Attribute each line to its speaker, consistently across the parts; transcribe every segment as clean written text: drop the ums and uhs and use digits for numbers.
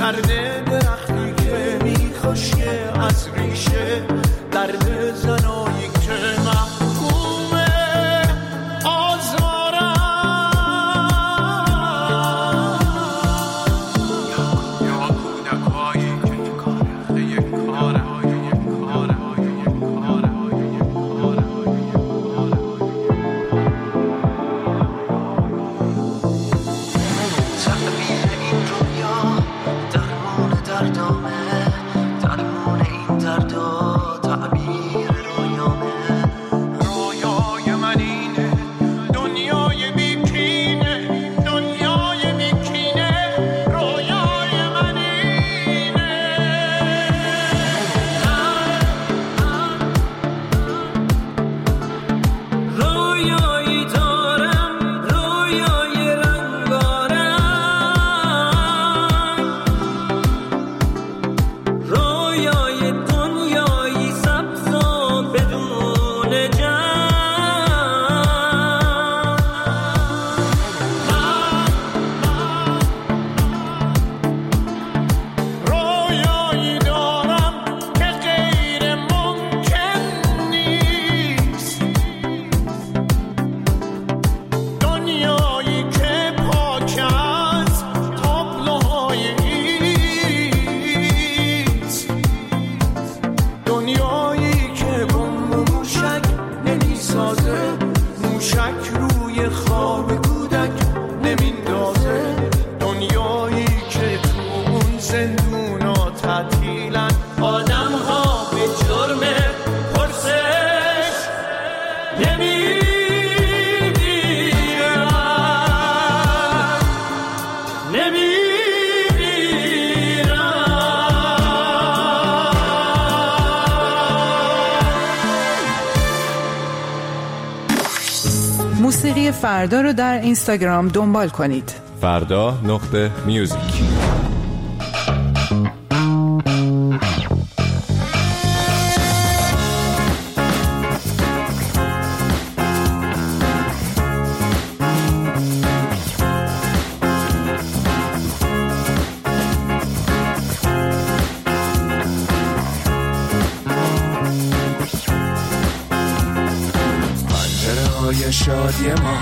Speaker 1: درد درختی که میخوشه از ریشه، درد زنایی که محکومه آزارم. یا کودکایی که تو کاره یک کاره
Speaker 2: موسیقی فردا رو در اینستاگرام دنبال کنید.
Speaker 3: فردا.میوزیک.
Speaker 1: شادی ما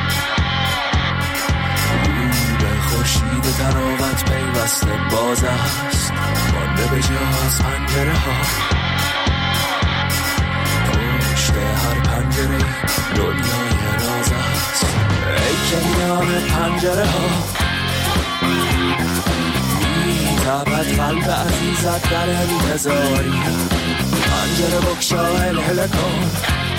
Speaker 1: به خورشید تراوت پیوسته باز است، مانده به جا از پنجره ها. پشت هر پنجره دنیای راز است، ای که میان پنجره ها میتابد قلب عزیزت در انتظاری. پنجره بگشا هلهله کن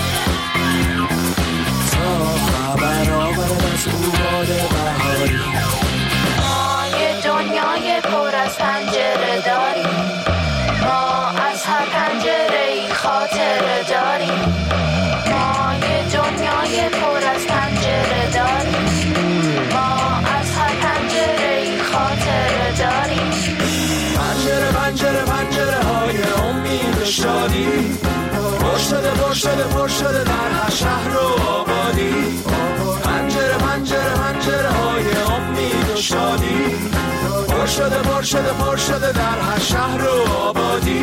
Speaker 1: خبر آورد از او باد بهاری.
Speaker 4: ما یه دنیای پر از پنجره داریم، ما از هر پنجره ای خاطره داریم. ما یه دنیای پر از پنجره داریم، ما از هر پنجره ای خاطره داریم.
Speaker 1: پنجره پنجره پنجره های امید شادی، پر شده در هر شهر و آبادی. پنجره پنجره پنجره های امید و شادی، پر شده در هر شهر و آبادی.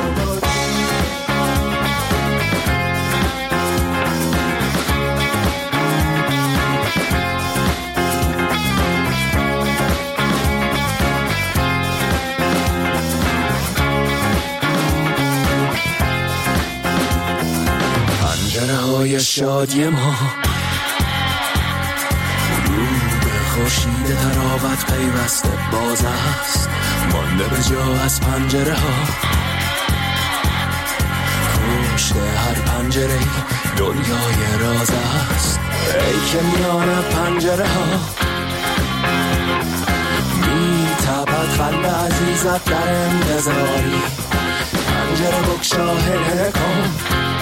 Speaker 1: پنجره‌های شادی ما رو به خورشید تراوت پیوسته باز است، مانده به جا از پنجره ها. پشت هر پنجره دنیای راز است، ای که میان پنجره ها میتابد قلب عزیزت در انتظاری. پنجره بگشا هلهله کن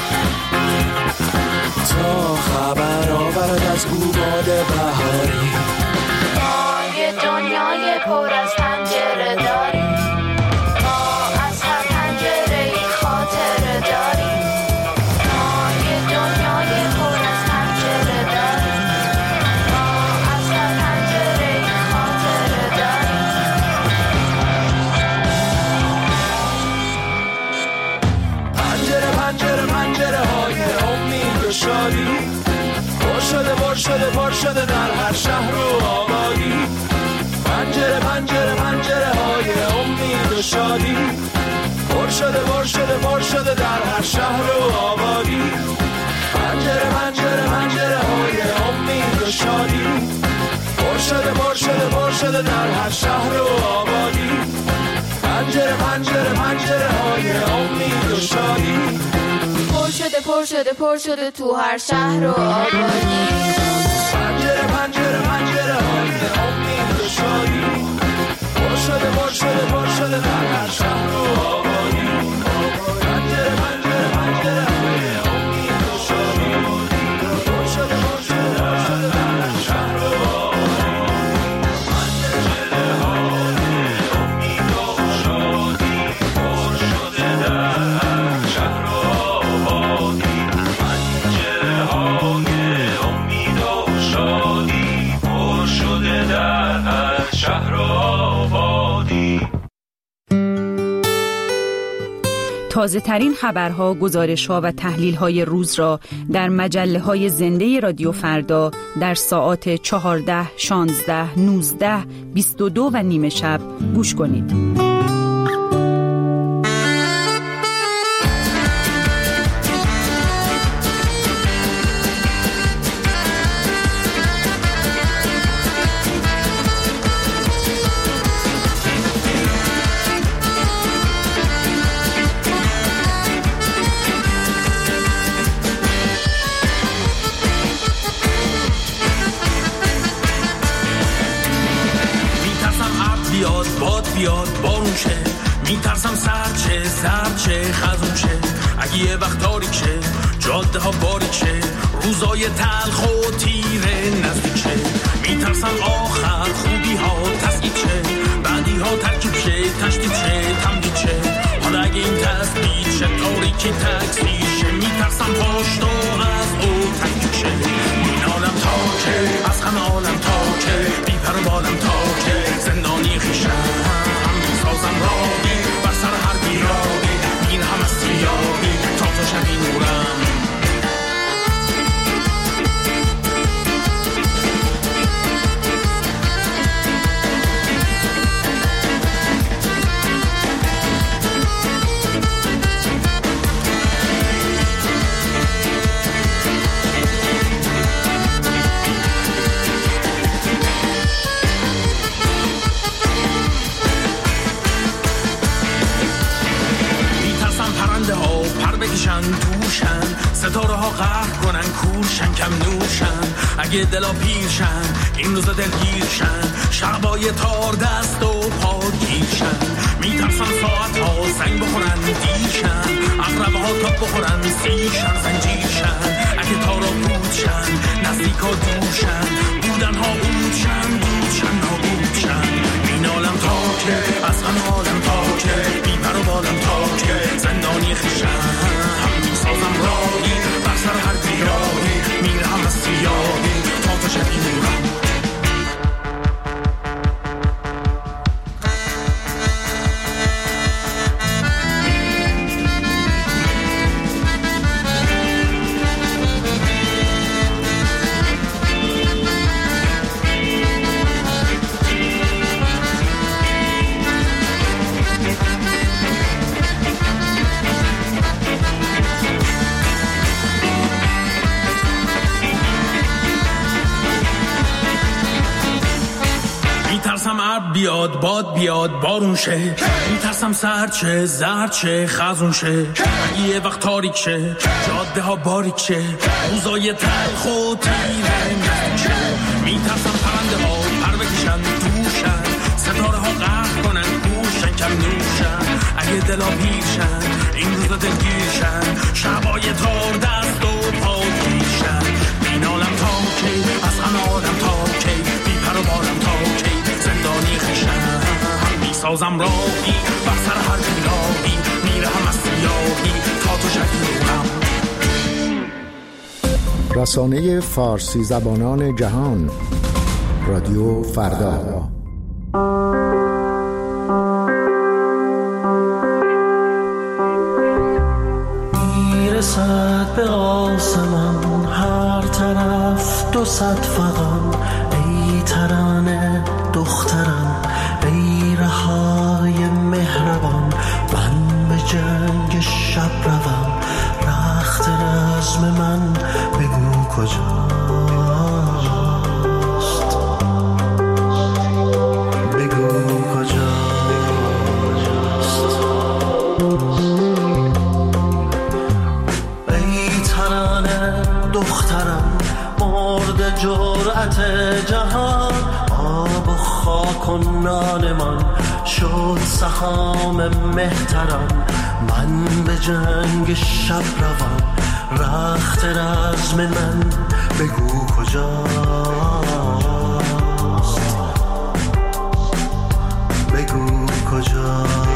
Speaker 1: تا خبر آورد از او باد بهاری.
Speaker 4: ما یه دنیای پر از پنجره داریم، ما از هر پنجره ای خاطره داریم. ما یه دنیای پر از پنجره داریم، ما از هر پنجره ای خاطره داریم.
Speaker 1: پر شده در هر شهر و آبادی. پنجره پنجره پنجره های امید و شادی، پر شده پر شده پر شده در هر شهر و آبادی. پنجره پنجره پنجره های امید و شادی، پر شده پر شده پر شده در هر شهر و آبادی. پنجره پنجره پنجره های امید و شادی،
Speaker 4: پر شده پر شده پر شده تو هر شهر و آبادی.
Speaker 1: پنجره پنجره پنجره های امید و شادی، پر شده پر شده پر شده در هر شهر و آبادی. پنجره پنجره پنجره های امید و شادی، پر شده پر شده پر شده در هر شهر و آبادی. پنجره های امید و شادی، پر شده در هر شهر و آبادی. پنجره های امید و شادی، پر شده در هر شهر و آبادی.
Speaker 5: تازه ترین خبرها، گزارش‌ها و تحلیل‌های روز را در مجله‌های زنده رادیو فردا در ساعات 14، 16، 19، 22 و نیم شب گوش کنید.
Speaker 6: بیاد بارون شه، میترسم سرد شه زرد شه خزون شه. اگه یه وقت تاریک شه جاده ها باریک شه، روزای تلخ و تیره نزدیک شه. میترسم آخر خوبی ها تسکیت شه، بعدی ها ترکیب شه تشدید شه تمدید شه. حالا اگه این تثبیت شه تاریکی تکثیر شه، میترسم پاشت و از او تکیب شه. این عالم تا که از همه عالم تا که بی پر و بالم تا که زندانی خیشم سازم راهی بر سر هر بیراهی، این هم از سیاهی تا تو شبی نورم. توشن ستاره ها قهر کنن کورشن کم نوشن. اگه دلا پیرشن این روزا دلگیرشن، شعبای تار دست و پا گیرشن. میترسن ساعت ها زنگ بخورن دیرشن، اقربه ها تا بخورن سیرشن زنجیرشن. اگه تارا بودشن نزدیک ها دورشن، بودن ها بودشن بودشن نابودشن. این عالم تا که از غم عالم تا که بی پر و بالم تا که زندانی خیشن سازم راهی بر سر هر بیراهی، میرم از سیاهی تا تو شبی نورم. میترسم عرب بیاد باد بیاد بارون شه، میترسم سرد شه زرد شه خزون شه. اگه یه وقت تاریک شه جاده ها باریک شه، روزای تلخ و تیره شه. میترسم پرنده ها پر بکشن دوشن، ستاره ها قهر کنن گوشن کم نوشن. اگه دلا پیرشن این روزا دلگیرشن، شبای تار دست و پا گیرشن. این عالم تا کی از همه عالم تا کی بی پر و بالم تا کی زندانی خیشن میسازم راهی بر سر هر بیراهی، میرم از سیاهی تا تو شبی نورم.
Speaker 7: رسانه فارسی زبانان جهان رادیو فردا.
Speaker 8: میرسد به آسمان هر طرف دو صد فغان، ای ترانه دخترم، ای رهای مهربان. من به جنگ شب روم، رخت رزم من بگو کجاست، بگو کجاست. ای ترانه دخترم، مرد جرأت جهان، آب و خاک و نان من شد سهام مهترم. من به جنگ شب روم، رخت رزم من بگو کجاست، بگو کجاست.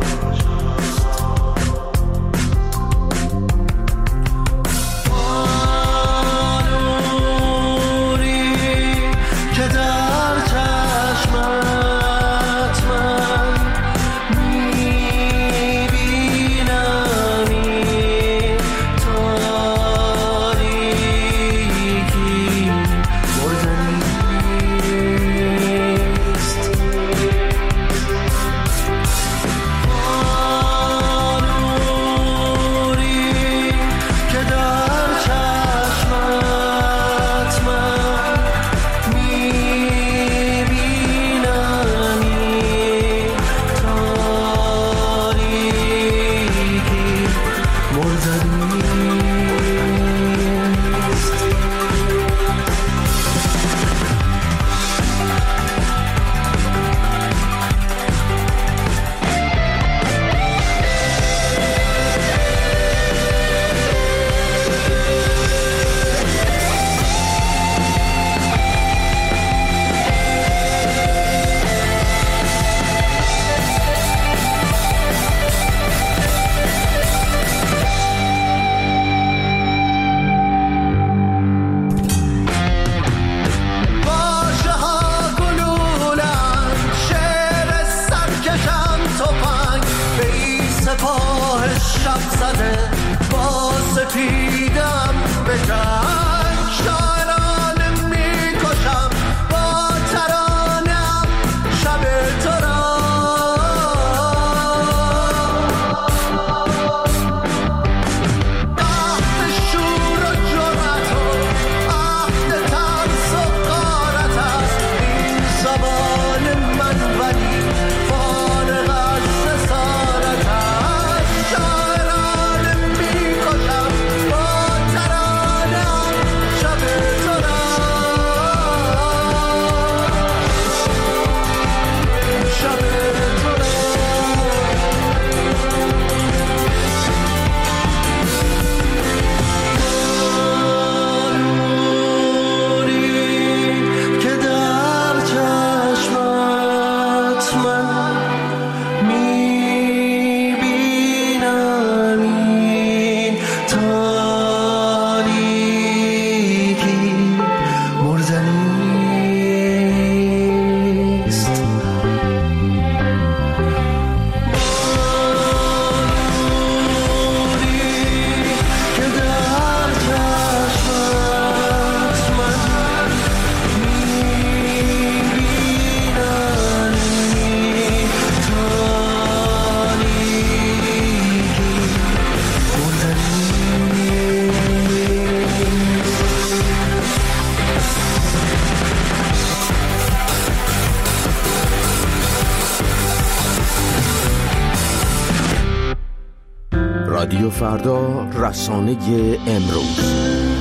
Speaker 7: رادیو فردا، رسانه امروز.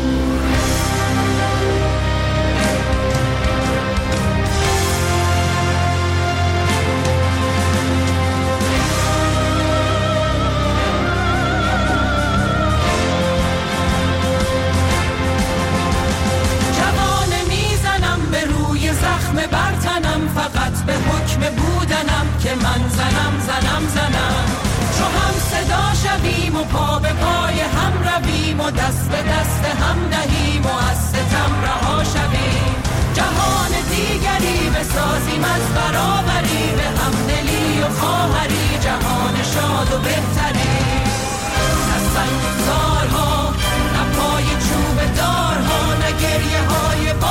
Speaker 1: دست به دست هم دهیم و از ستم رها شویم. جهان دیگری بسازیم از برابری، به همدلی و خواهری، جهان شاد و بهتری. نه سنگزارها، نه پای چوب دارها، نه گریه های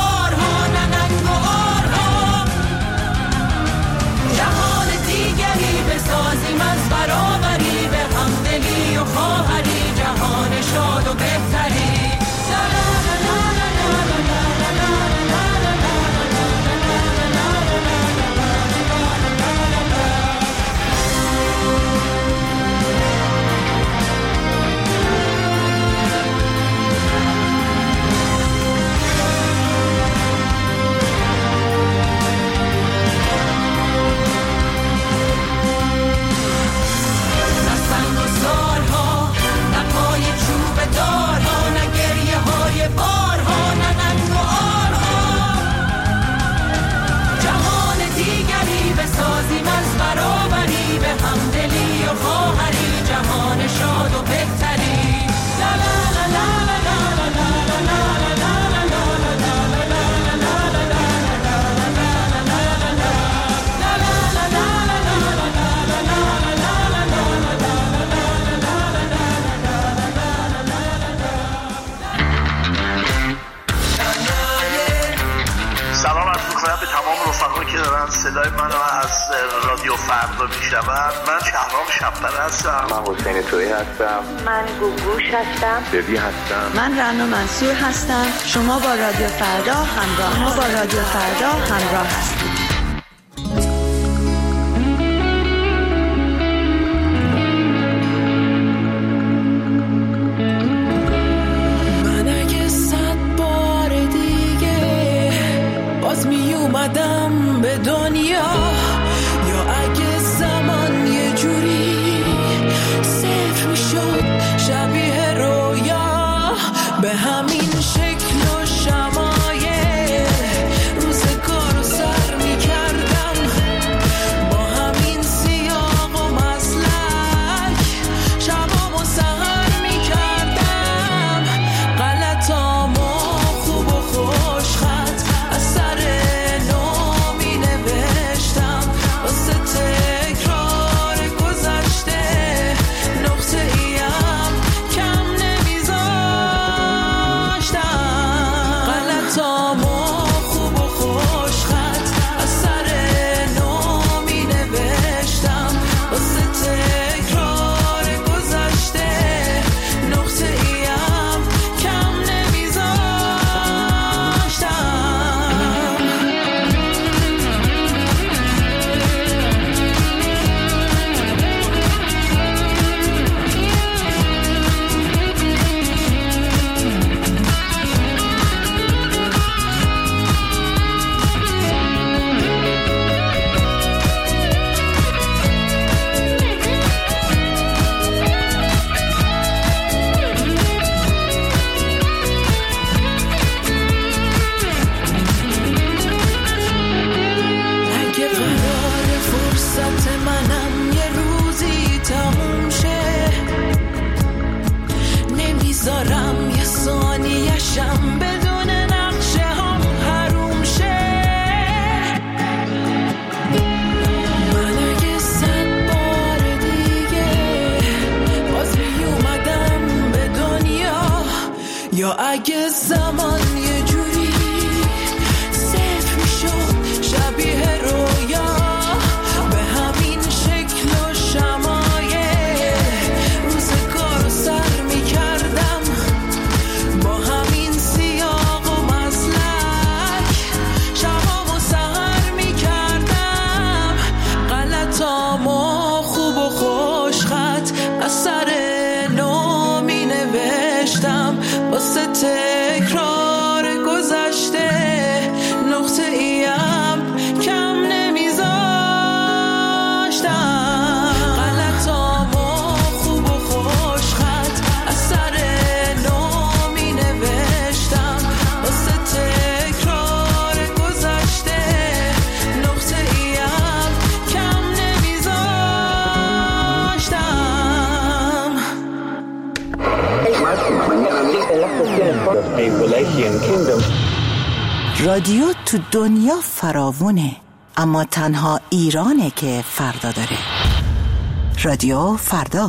Speaker 8: رادیو فردا میشود. من شهرام شب‌پره هستم.
Speaker 9: من حسین تویی هستم.
Speaker 10: من گوگوش هستم.
Speaker 9: ببی هستم.
Speaker 11: من رنا منصور هستم. شما با رادیو فردا همراه هستید.
Speaker 1: من اگه 100 بار دیگه باز می اومدم به دنیا، یا اگه زمان یه جوری صفر می شد شبیه رویا، به همین شکل و شمایل روزگار رو سر می کردم، با همین سیاق و مسلک شبام و سهر می کردم، غلطام و خوب و خوش خط از سر نو می نوشتم، واسه تکرار گذشته نقطه ایم کم نمیذاشتم، غلطام و خوب و خوش خط از سر نو می نوشتم، واسه تکرار گذشته نقطه ایم کم نمیذاشتم. اگه قرار فرصت منم یه روزی تموم شه، نمیذارم یه ثانیه‌شم بدون نقشه هم حروم شه. من اگه 100 بار دیگه باز می اومدم به دنیا، یا اگه زمان یه جوری صفر می شد شبیه رویا، به همین شکل و شمایل روزگار رو سر می کردم، با همین سیاق و مسلک شبام و سهر می کردم، غلطام و خوب و خوش خط از سر نو می نوشتم، واسه تکرار گذشته نقطه ایم کم نمیذاشتم، غلطام و خوب و خوش خط از سر نو می نوشتم، واسه تکرار گذشته نقطه ایم کم نمیذاشتم.
Speaker 11: رادیو تو دنیا فراوونه، اما تنها ایرانه که فردا داره. رادیو فردا.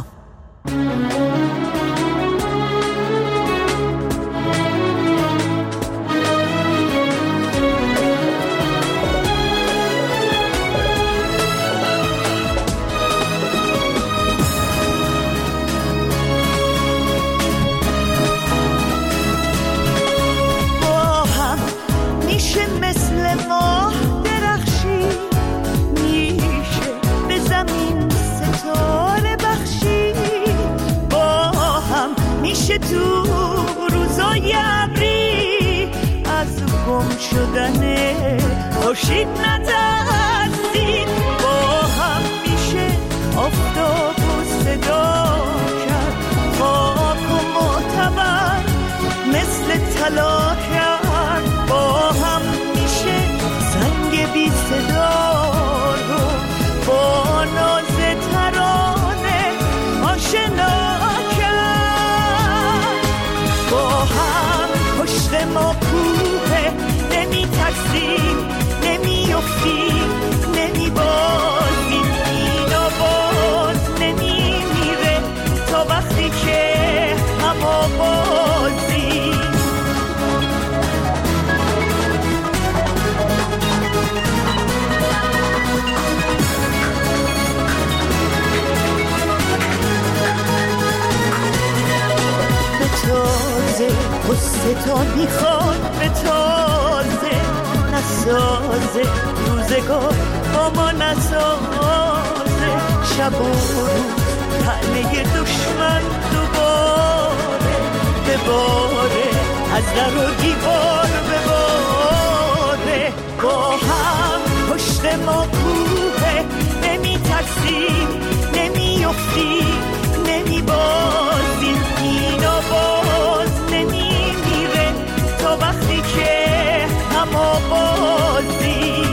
Speaker 10: با هم میشه مثل ماه درخشی، میشه به زمین ستاره بخشی، با هم میشه تو روزای ابری از گم شدن خورشید نترسید، با هم میشه آفتاب و صدا کرد، خاک و معتبر مثل طلا کرد، با هم میشه زنگ بی صدا رو با ناز ترانه آشنا کرد، با هم پشت ما کوه نمی ترسیم نمی افتیم نمی بازیم، این آواز نمی میره تا وقتی که هم آوازیم. قصه تا میخواد به تازه نسازه روزگار با ما نسازه شب و روز تله دشمن دوباره بباره از در و دیوار بباره با هم پشت ما کوه نمی ترسیم نمی افتیم نمی بازیم اینا باز نمی میره تا وقتی که هم آبازیم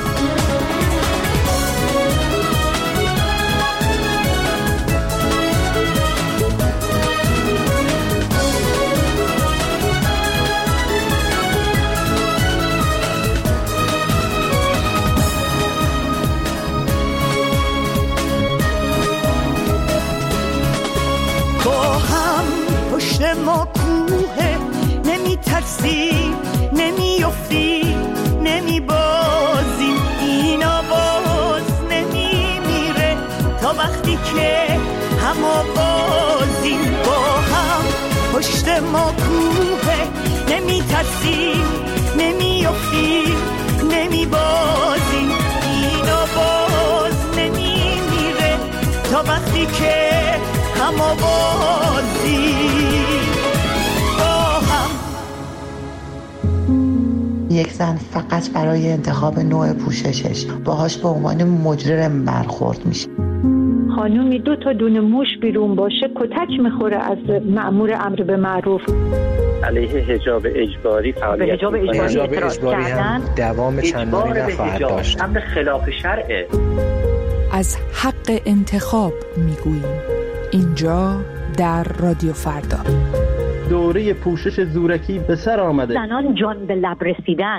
Speaker 10: پشت ما کوه نمی ترسیم نمی افتیم نمی بازیم اینا باز نمی میره تا وقتی که هم آبازیم با هم پشت ما کوه نمی ترسیم نمی افتیم نمی بازیم اینا باز نمی میره تا وقتی که هم آبازی با هم.
Speaker 12: یک زن فقط برای انتخاب نوع پوششش باهاش به عنوان مجرم برخورد میشه.
Speaker 13: خانومی 2 تا دونه موش بیرون باشه کتک میخوره از مأمور امر به معروف.
Speaker 9: علیه حجاب اجباری فعالیت
Speaker 14: حجاب اجباری هم دوام چندانی نخواهد داشت.
Speaker 9: امر خلاف شرعه.
Speaker 2: از حق انتخاب میگوییم اینجا در رادیو فردا.
Speaker 15: دوره پوشش زورکی به سر آمده.
Speaker 13: زنان جان به لب رسیدن.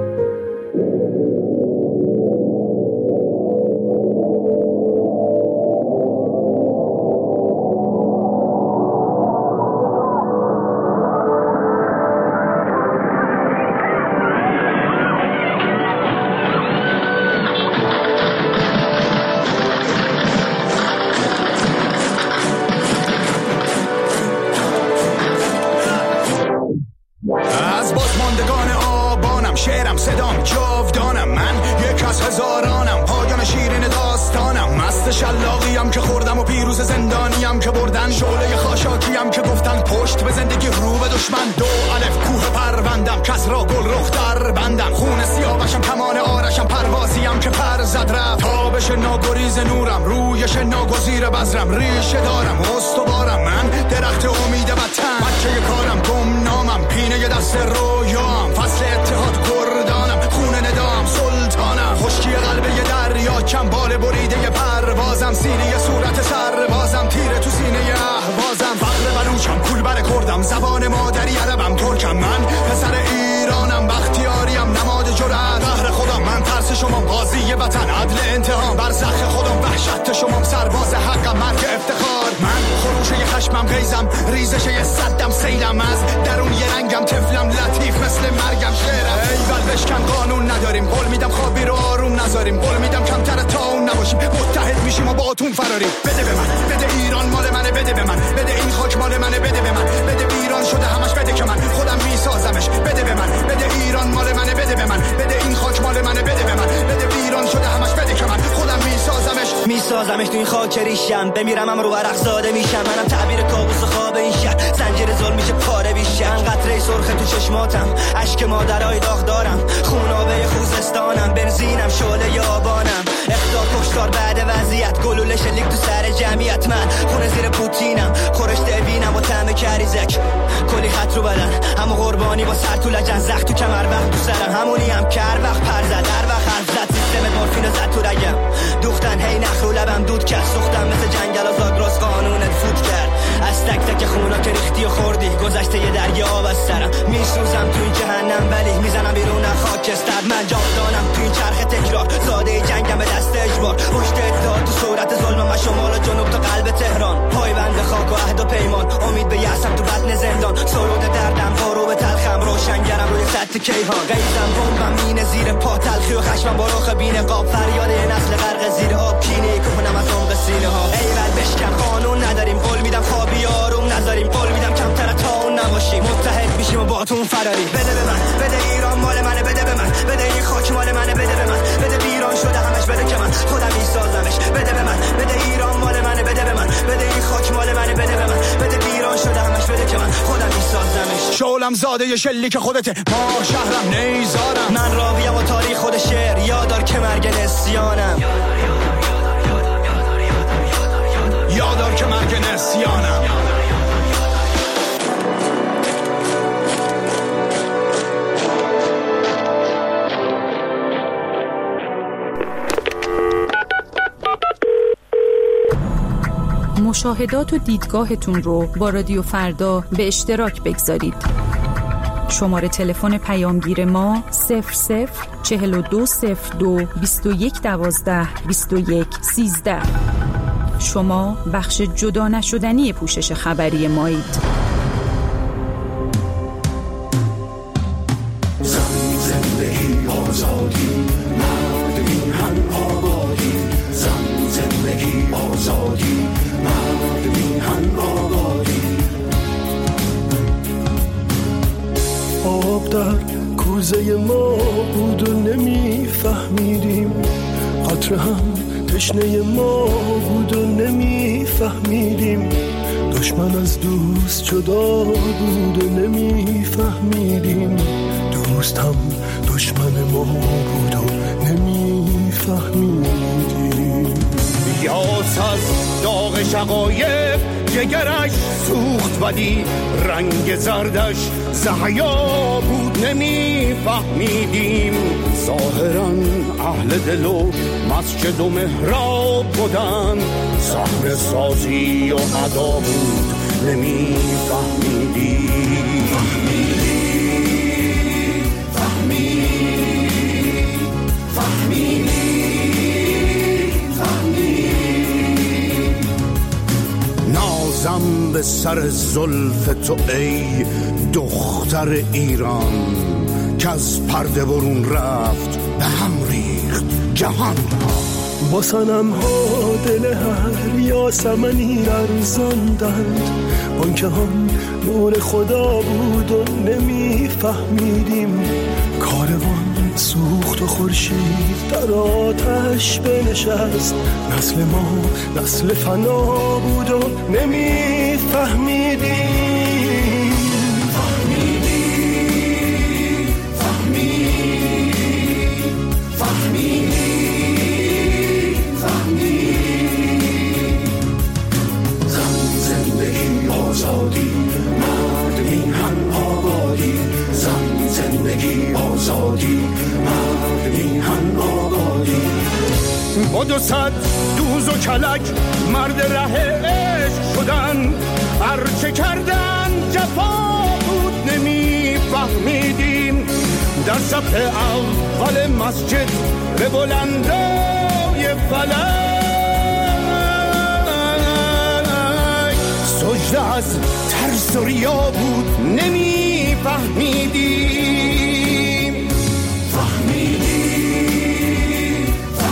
Speaker 1: شلاقیم که خوردم و پیروز زندانیم که بردن شعله خاشاکیم که گفتن پشت به زندگی رو به دشمن 2 الف کوه پروندم کس را گل رخ در بندم خون سیاوشم کمان آرشم پروازیم که پر زد رفت تابش ناگریز نورم رویش ناگزیر بذرم ریشه دارم استوارم من درخت امید وطن بچه کارم گمنامم پینه دست رویام فصل اتحاد گردانم خون ندام سلطانم خشکی قلب یه دریا کم بال بریده پروازم سینه صورت سربازم تیره تو سینه اهوازم فقر بلوچم کول بر کردم زبان مادری عربم ترکم من پسر ایرانم بختیاریم نماد جرأت قهر خودم من ترس شما قاضی وطن عدل انتقام برزخ خودم وحشت شما سرباز حقم مرگ افتخار من خروشه خشمم غیزم ریزش صدم سیلم از درون یه رنگم طفلم لطیف مثل مرگم شعرم ایول بشکن قانون نداریم قول میدم خوابی رو آروم نذاریم قول میدم کمتر تا اون نباشیم متحد میشیم و با اتون فراریم بده به من بده ایران مال منه بده به من بده این خاک مال منه بده به من بده ایران شده همش بده که من خودم میسازمش بده به من بده ایران مال منه بده به من بده این خاک مال منه بده به من بده ایران شده همش بده که من خودم میسازمش تو این خاک ریشم بمیرم هم رو عرق زاده میشم منم تعبیر کابوس خواب این شهر زنجیر ظلم میشه پاره بیشم قطره سرخ تو چشماتم اشک مادرای داغ دارم خونابه خوزستانم بنزینم شعله آبانم اخطار کشتار بعد وضعیت گلوله شلیک تو سر جمعیت من خونه زیر پوتینم خورش دوینم و طعم کریزک کلی خط رو بدن همو قربانی با سر تو لجن زخ تو کمر وقت تو سرم همونی هم کر وقت پر زد در وقت حرف زد سیستم مورفین زد تو رگم دوختن هی نخ رو لبم دود کرد سوختم مثل جنگل و زاگرس قانونت فوت کرد از تک تک خونا که ریختی و خوردی گذشته یه درگی آب از سرم میسوزم تو این جهنم ولی میزنم بیرون خاکستر من جاودانم تو این چرخ تکرار زاده جنگم به دست اجبار پشت اتحاد تو صورت ظلم و شمال و جنوب تا قلب تهران پایبند خاک و عهد و پیمان امید به یأسم تو بطن زندان سرود دردم بارو به تلخم روشنگرم روی سطح کیهان غیظم بمبم مینه زیر پا تلخی و خشمم با رخ بین قاب فریاد یه نسل غرق زیر آب کینه کنم از عمق سینه ها ایول بشکن قانون نداریم قول میدم خوابی آروم نذاریم قول میدم کمتر تا اون نباشیم متحد منم زاده شلیک خودته، ما شهرم نیزارم،
Speaker 16: من راویم و تاریخ خود شعر، یادار که مرگ نسیانم،
Speaker 1: یادار که مرگ نسیانم.
Speaker 5: مشاهدات و دیدگاهتون رو با رادیو فردا به اشتراک بگذارید. شماره تلفن پیامگیر ما 004202 2112 2113. شما بخش جدا نشدنی پوشش خبری مایید.
Speaker 1: زندگی آزادی، مرد میهن آبادی، زندگی آزادی، مرد میهن آبادی.
Speaker 17: آب در کوزه ما بود و نمیفهمیدیم، قطره هم تشنه ما بود و نمیفهمیدیم، دشمن از دوست جدا بود و نمیفهمیدیم، دوست هم دشمن ما بود و نمیفهمیدیم.
Speaker 1: یاس از داغ شقایق جگرش سوخت ولی رنگ زردش زحیا بود نمیفهمیدیم. ظاهراً اهل دل و مسجد و محراب بودن، صحنه سازی و ادا بود نمیفهمیدیم. نازم به سر زلف تو ای دختر ایران، که از پرده برون رفت به هم ریخت جهان را.
Speaker 17: با صنم ها دل هر یاسمنی ارزاندند، بانکه هم نور خدا بود و نمیفهمیدیم. کاروان سوخت و خورشید در آتش بنشست، نسل ما نسل فنا بود و نمیفهمیدیم.
Speaker 1: آزادی، مرد میهن آبادی، زن زندگی آزادی، مرد میهن آبادی. با 200 دوز و کلک مرد ره عشق شدن، هرچه کردن جفا بود نمیفهمیدیم. در صف اول مسجد به بلندای فلک سجده از ترس و ریا بود نمیفهمیدیم. فهمیدیم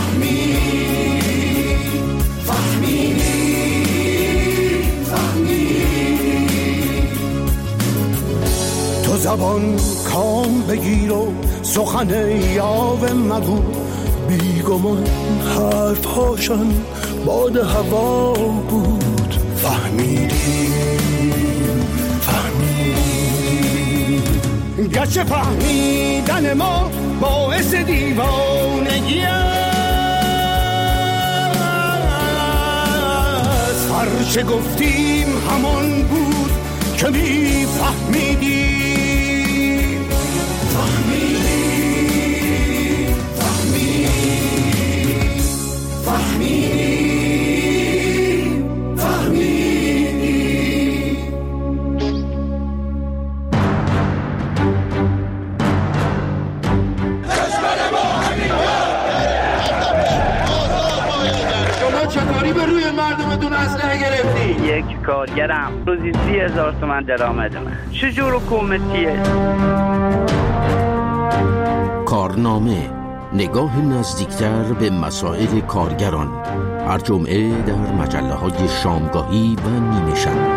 Speaker 1: تو زبان کام بگیر و سخن یاوه مگو، بیگمان حرف هاشن باد هوا بود. فهمیدیم گرچه فهمیدن ما باعث دیوانگی است، هرچه گفتیم همان بود که میفهمیدیم.
Speaker 18: چطوری به روی مردمتون اسلحه گرفتی؟
Speaker 9: یک کارگرم روزی 30,000 تومان درآمدمه. چجور حکومتیه؟
Speaker 7: کارنامه، نگاه نزدیکتر به مسائل کارگران، هر جمعه در مجله‌های شامگاهی و نیمه شب.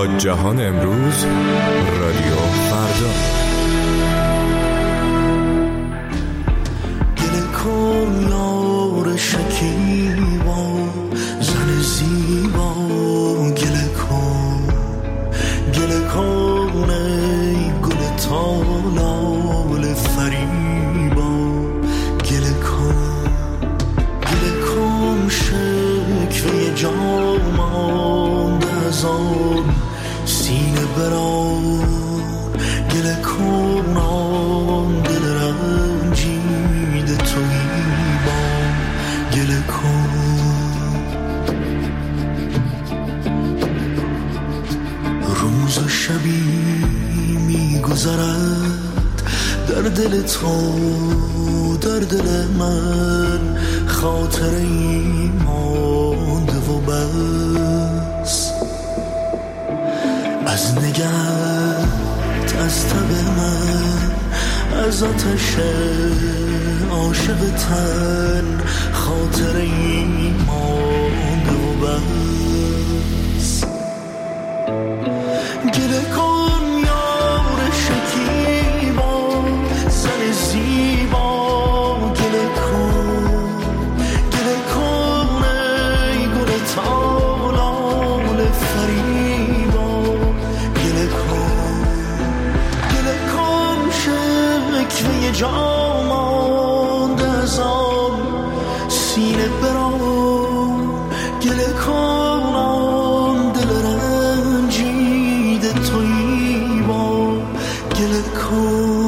Speaker 3: جهان امروز رادیو فردا.
Speaker 17: گله کن یار شکیبا زن زیبا، گله کن ای گل تالال فریبا، گله کن شکوه جام از آن سینه بران، گله کن آن دل رنجیده تویی با، گله کن. روز و شبی میگذرد در دل تو، در دل من خاطری مانده و بس، از نگهت، از تب من، از آتش عاشق تن خاطری مانده و بس. گله کن یار شکیبا زن زیبا، گله کن ای گل تالال فریبا، گله کن شکوه جام از آن سینه بران، گله کن آن دل رنجیده تویی با، گله کن.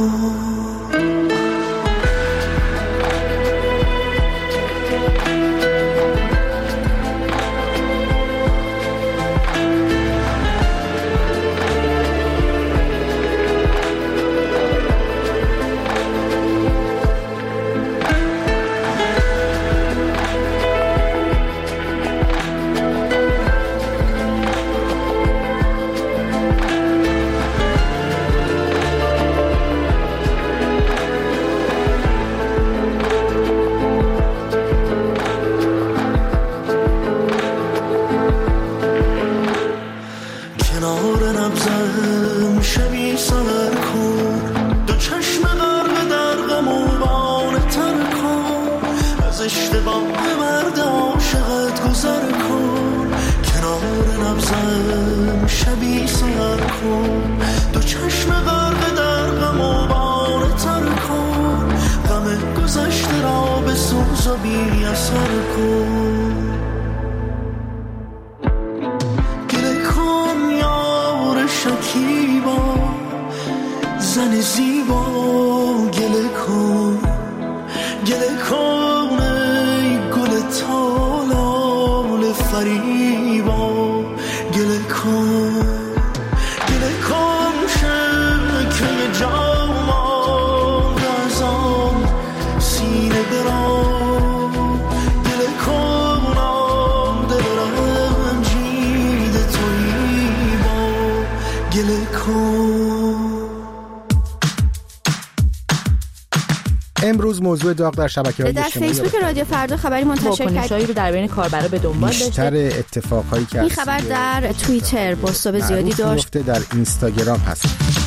Speaker 19: امروز موضوع داغ در شبکه‌های اجتماعی
Speaker 20: در فیسبوک رادیو فردا خبری منتشر
Speaker 5: کرد رو در بین کاربرا به دنبال داشته.
Speaker 19: بیشتر اتفاقهایی که
Speaker 20: این خبر در توییتر پست زیادی داشت،
Speaker 19: در اینستاگرام هست.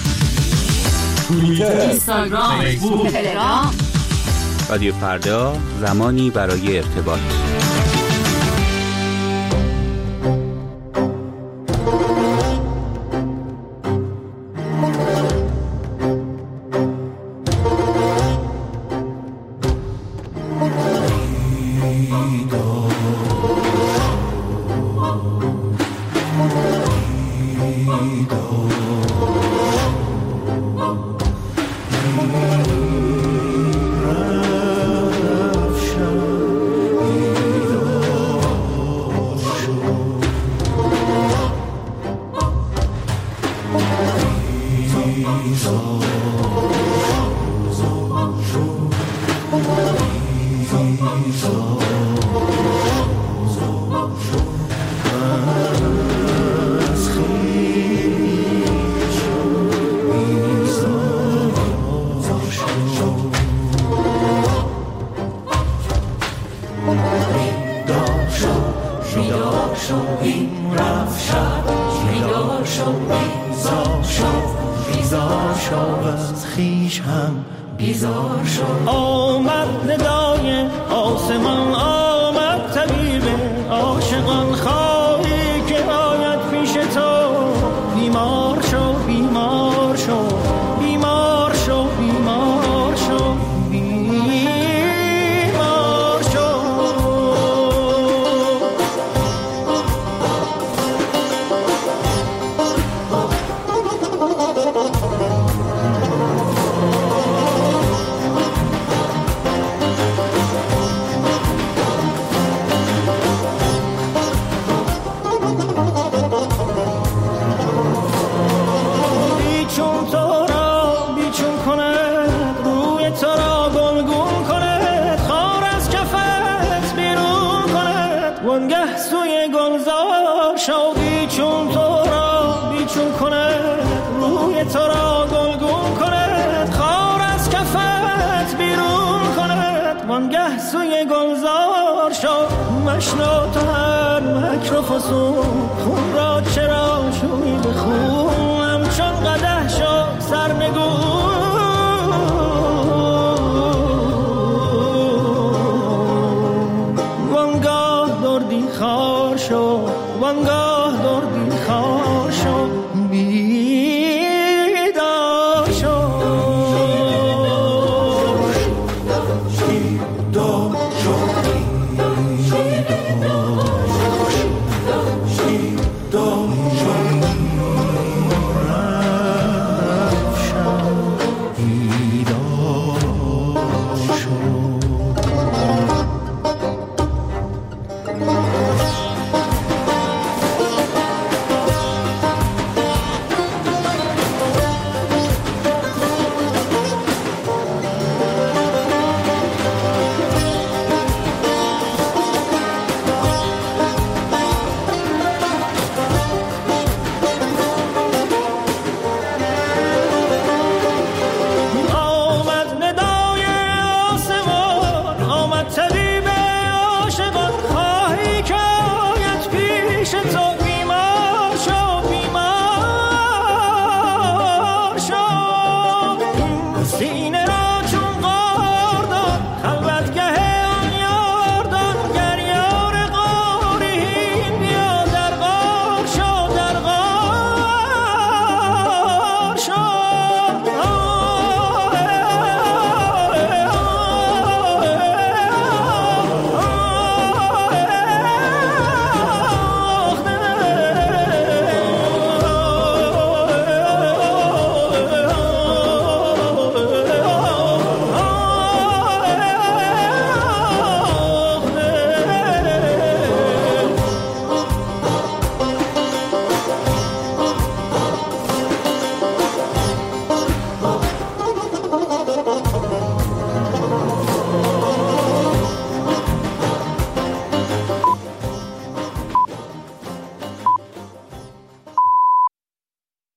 Speaker 5: توییتر، اینستاگرام، فیسبوک، تلگرام.
Speaker 21: رادیو فردا، زمانی برای ارتباط.
Speaker 1: بیدار شو این رفت شب، بیدار شو
Speaker 17: بیزار شو بیزار شو از خویش هم بیزار شو. آمد ندای آسمان آمد طبیب عاشقان خواهی که آید پیش تو. بیمار شو بیمار شو بیمار شو بیمار شو بیمار شو. سوی گلزار شو مشنا تو هر مکر و فسون خون را